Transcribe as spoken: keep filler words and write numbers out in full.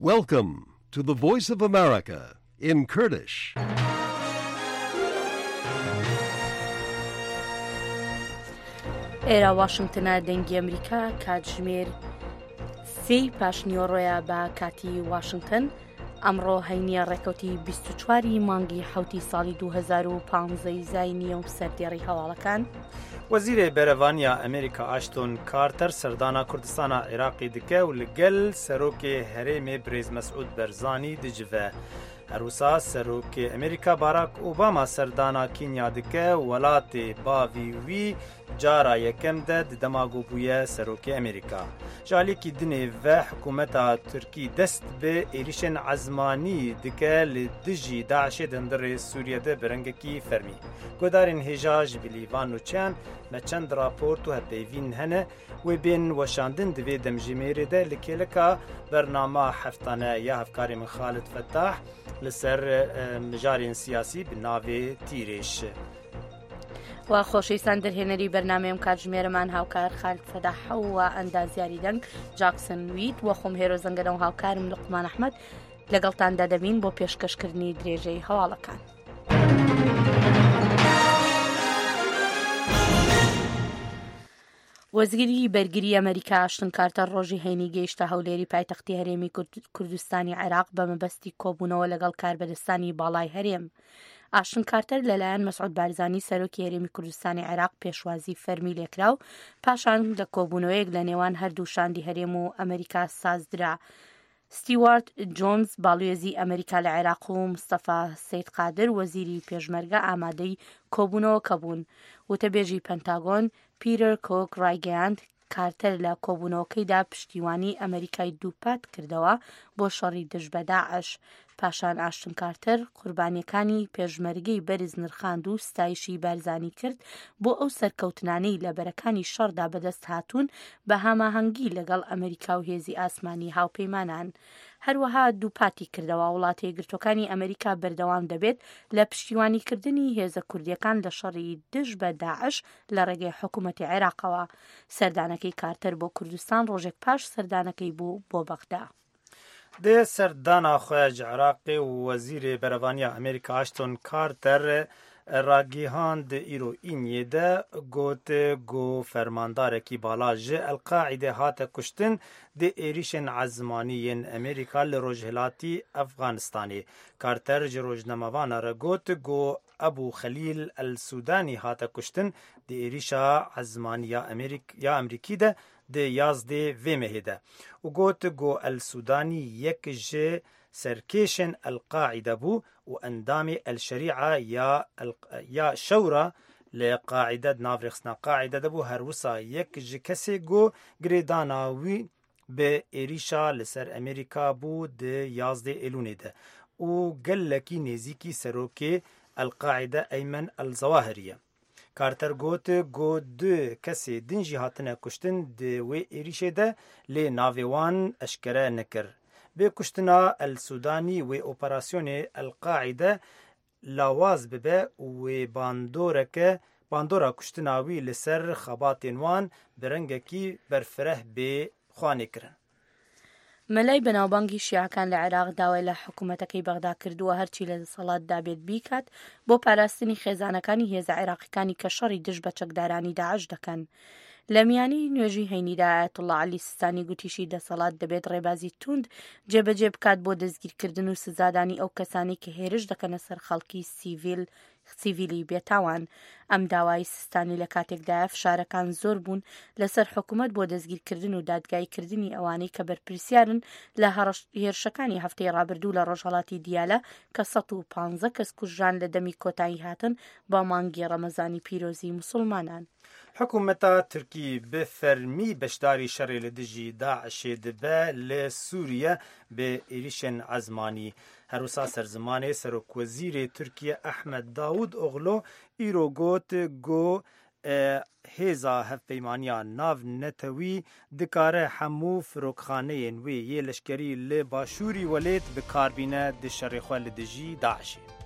Welcome to the Voice of America in Kurdish. ئێرە واشنگتنە دەنگی ئەمریکا کاتژمێر سێی پاشنیۆڕۆیە بە کاتی واشنگتن. ئەمڕۆ هەینیە ڕێکەوتی بیست و چواری مانگی حوتی ساڵی دوو هەزار و پانزدە زای نییە و سەردێڕی هەواڵەکان. وەزیرê berevaniya Amerîka Ashton Carter serdana Kurdistana Iraqê dike û li gel serokê herêmê Birêz Mesûd Barzanî dicive. Herwisa serokê Amerîka Barack Obama serdana Kenya dike welatê bavî wî cara yekem de di dema gobûye serokê Amerîka. Ji alîkî dinê ve hikûmeta Tirkî dest bi êrişên ezmanî dike li dijî Daişê di hundirê Sûriyê de bi rengekî fermî. Guhdarên hêja ji bilîvan û çiyan me çend raport û hevpeyvîn hene wê bên weşandin di vê demjimêrê de li kêleka bernama heftane ya hevkarê min Xalid Fettah li ser mijarên siyasî bi navê Tîrêş. وا خۆشەویستان دەرهێنەری بەرنامەیەم کاتژمێرەمان هاوکار خالد فەداح و ئەندازیاری دەنگ جاکسن وید وە خۆم هێرۆ زەنگەرە و هاوکارم لوقمان ئەحمەد لەگەڵتاندا دەبین بۆ پێشکەشکردنی درێژەی هەواڵەکان. وەزیری بەرگری ئەمریکا ئاشتن کارتەر ڕۆژی هەینی گەیشتە هەولێری پایتەختی هەرێمی کوردستانی عێراق بە مەبەستی کۆبوونەوە لەگەڵ کاربەدەستانی باڵای هەرێم. ئاشتن کارتەر لەلایەن مەسعود بارزانی سەرۆکی هەرێمی کوردستانی عێراق پێشوازی فەرمی لێکرا و پاشان لە کۆبوونەوەیەک لە نێوان هەردوو شاندی هەرێم و ئەمریکا سازدرا. ستیوارت جۆنز باڵێزی ئەمریکا لە عێراق و مستەفا سەید قادر وەزیری پێشمەرگە ئامادەی کۆبوونەوە کە بوون. وتەبێژی پەنتاگۆن پیتەر کۆک ڕایگەیاند کارتەر لە کۆبوونەوەکەیدا پشتیوانی ئەمریکای دووپات کردەوە بۆ شەڕی دژ بە داعش. پاشان ئاشتن کارتەر قوربانیەکانی پێشمەرگەی بەرز نرخاند و ستایشی بارزانی کرد بۆ ئەو سەرکەوتنانەی لە بەرەکانی شەڕدا بەدەست هاتوون بە هەماهەنگی لەگەڵ ئەمریکا و هێزی ئاسمانی هاوپەیمانان. هەروەها دووپاتی کردەوە وڵاتە یەکگرتووەکانی ئەمریکا بەردەوام دەبێت لە پشتیوانیکردنی هێزە کوردیەکان لە شەڕی دژ بە داعش لە ڕێگەی حکوومەتی عێراقەوە. سەردانەکەی کارتەر بۆ کوردستان ڕۆژێک پاش سەردانەکەی بوو بۆ بەغدا. دê serdana xwe ji Iraqê û wezîrê berevaniya Amerîka Ashton Carter ragihand îro înyê de got got fermandarekî bala ji El-Qaîdê hate kuştin dê êrişên ezmanî yên Amerîka li Rojhilatî Efganistanê. Carter ji rojnamevana re got got Ebu Xelîl el-Sudanî hate kuştin dê êrişa ezmanî ya Amerîkî de di yazdê vê mehê de û got got el-Sudanî yek ji serkêşên El-Qaîde bû û endamê el-Şerî'a ya ya şewra li Qaîde navrexistina Qaîde de bû. Her wisa yek ji kesê got girêdana wî bi êrişa li ser Amerîka bû di yazdê Êlûnê de û gelekî nêzîkî serokê El-Qaîde Eymen el-Zawahirî ye. Carter got got du kesê din jî hatine kuştin di wê êrişê de lê navê wan eşkere nekir. Bê kuştina El-Sudanî wê operasyonê El-Qaîde lawaz bibe û wê bandoreke bandora kuştina wî li ser xebatên wan bi rengekî berfireh bê xwanê kirin. مەلای بەناوبانگی شیعەکان لە عێراق داوای لە حکوومەتەکەی بەغدا کردووە هەرچی لە دەسەڵاتدا بێت بیکات بۆ پاراستنی خێزانەکانی هێزە عێراقیەکانی کە شەڕی دژ بە چەکدارانی داعش دەکەن. لە میانی نوێژی هەینیدا ئایەتوڵڵا عەلی سیستانی گوتیشی دەسەڵات دەبێت ڕێبازی توند جێبەجێ بکات بۆ دەستگیرکردن و سزادانی ئەو کەسانی کە هێرش دەکەنە سەر خەڵکی سیڤیل سیڤیلی بێتاوان. ئەم داوای سیستانی لە کاتێکدایە فشارەکان زۆر بوون لەسەر حکوومەت بۆ دەستگیرکردن و دادگایکردنی ئەوانەی کە بەرپرسیارن لە هێرشەکانی هەفتەی ڕابردوو لە ڕۆژهەڵاتی دیالە کە سەد و پانزە کەس کوژران لە دەمی کۆتایی هاتن بە مانگی ڕەمەزانی پیرۆزی موسڵمانان. حکوومەتا تورکی bi fermî beşdarî şerê li dijî Daişê dibe li Sûriye bi êrişên ezmanî. Herwisa serzimanê Serokwezîrê Tirkiye Ehmed Davutoğlu îro got got hêza hevpeymaniya nav netewî dikare hemû firokxaneyên wê yê leşkerî li başûrî welêt bikarbîne di şerê xwe li dijî Daişê.